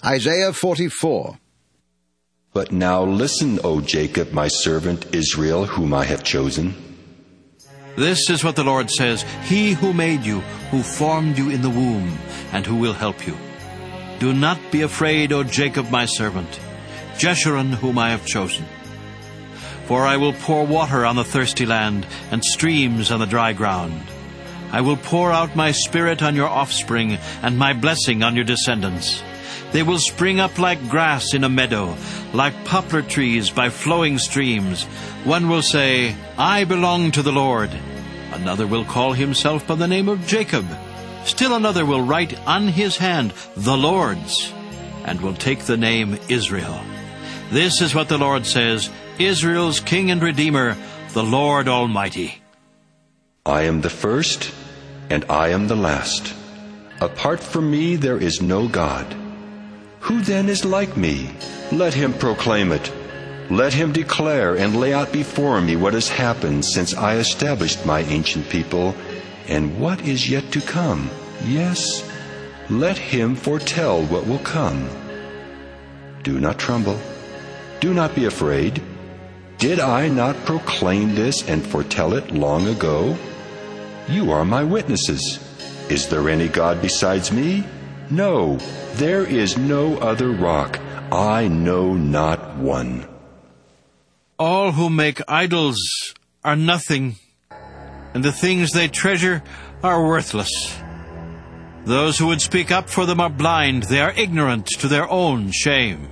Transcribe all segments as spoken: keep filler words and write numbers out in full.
Isaiah forty-four. But now listen, O Jacob, my servant, Israel, whom I have chosen. This is what the Lord says, He who made you, who formed you in the womb, and who will help you. Do not be afraid, O Jacob, my servant, Jeshurun, whom I have chosen. For I will pour water on the thirsty land, and streams on the dry ground. I will pour out my spirit on your offspring, and my blessing on your descendants. They will spring up like grass in a meadow, like poplar trees by flowing streams. One will say, I belong to the Lord. Another will call himself by the name of Jacob. Still another will write on his hand, the Lord's, and will take the name Israel. This is what the Lord says, Israel's King and Redeemer, the Lord Almighty. I am the first, and I am the last. Apart from me there is no God. Who then is like me? Let him proclaim it. Let him declare and lay out before me what has happened since I established my ancient people, and what is yet to come. Yes, let him foretell what will come. Do not tremble. Do not be afraid. Did I not proclaim this and foretell it long ago? You are my witnesses. Is there any God besides me? No, there is no other rock. I know not one. All who make idols are nothing, and the things they treasure are worthless. Those who would speak up for them are blind. They are ignorant to their own shame.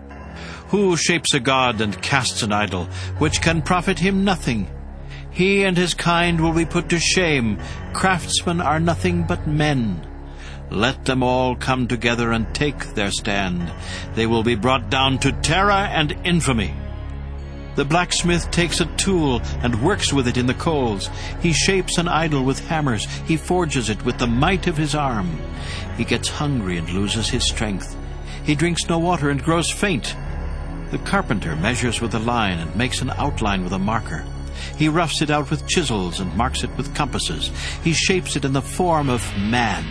Who shapes a god and casts an idol, which can profit him nothing? He and his kind will be put to shame. Craftsmen are nothing but men. Let them all come together and take their stand. They will be brought down to terror and infamy. The blacksmith takes a tool and works with it in the coals. He shapes an idol with hammers. He forges it with the might of his arm. He gets hungry and loses his strength. He drinks no water and grows faint. The carpenter measures with a line and makes an outline with a marker. He roughs it out with chisels and marks it with compasses. He shapes it in the form of man,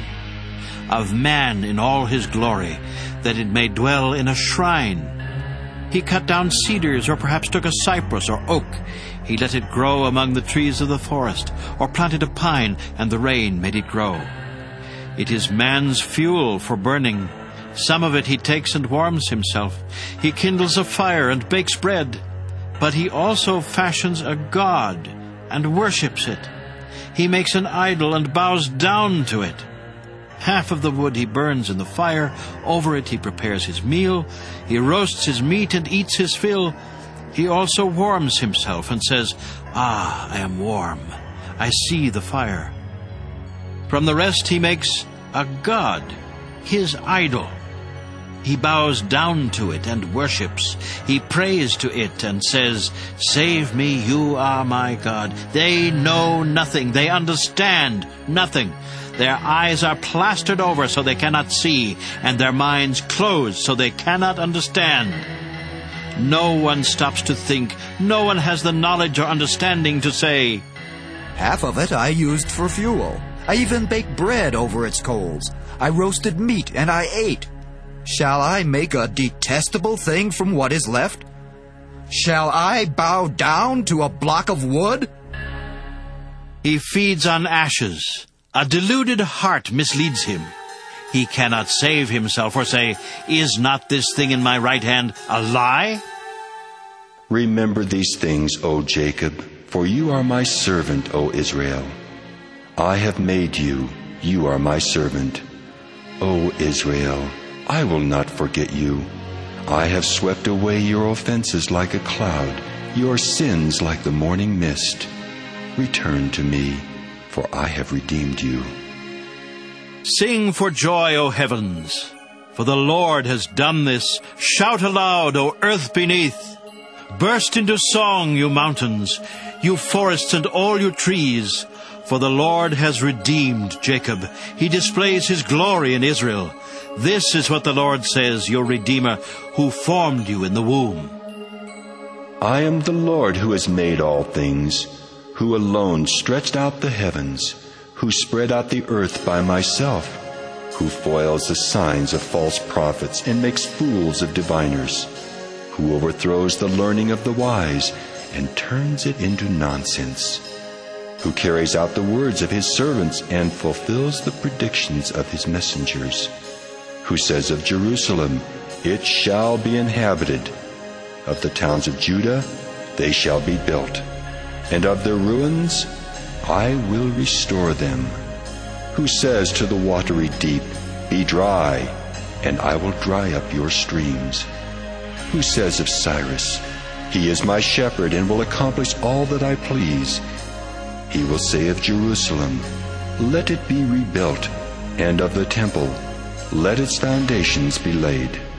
of man in all his glory, that it may dwell in a shrine. He cut down cedars, or perhaps took a cypress or oak. He let it grow among the trees of the forest, or planted a pine, and the rain made it grow. It is man's fuel for burning. Some of it he takes and warms himself. He kindles a fire and bakes bread. But he also fashions a god and worships it. He makes an idol and bows down to it. Half of the wood he burns in the fire. Over it he prepares his meal. He roasts his meat and eats his fill. He also warms himself and says, Ah, I am warm. I see the fire. From the rest he makes a god, his idol. He bows down to it and worships. He prays to it and says, Save me, you are my God. They know nothing. They understand nothing. Their eyes are plastered over so they cannot see, and their minds closed so they cannot understand. No one stops to think. No one has the knowledge or understanding to say, Half of it I used for fuel. I even baked bread over its coals. I roasted meat and I ate. Shall I make a detestable thing from what is left? Shall I bow down to a block of wood? He feeds on ashes. A deluded heart misleads him. He cannot save himself or say, Is not this thing in my right hand a lie? Remember these things, O Jacob, for you are my servant, O Israel. I have made you, you are my servant. O Israel, I will not forget you. I have swept away your offenses like a cloud, your sins like the morning mist. Return to me, for I have redeemed you. Sing for joy, O heavens, for the Lord has done this. Shout aloud, O earth beneath. Burst into song, you mountains, you forests and all you trees. For the Lord has redeemed Jacob. He displays his glory in Israel. This is what the Lord says, your Redeemer, who formed you in the womb. I am the Lord who has made all things, who alone stretched out the heavens, who spread out the earth by myself. who foils the signs of false prophets and makes fools of diviners, who overthrows the learning of the wise and turns it into nonsense, who carries out the words of his servants and fulfills the predictions of his messengers, who says of Jerusalem, "It shall be inhabited," of the towns of Judah, "They shall be built," and of their ruins, "I will restore them," who says to the watery deep, "Be dry," and I will dry up your streams, who says of Cyrus, "He is my shepherd and will accomplish all that I please." He will say of Jerusalem, "Let it be rebuilt," and of the temple, "Let its foundations be laid."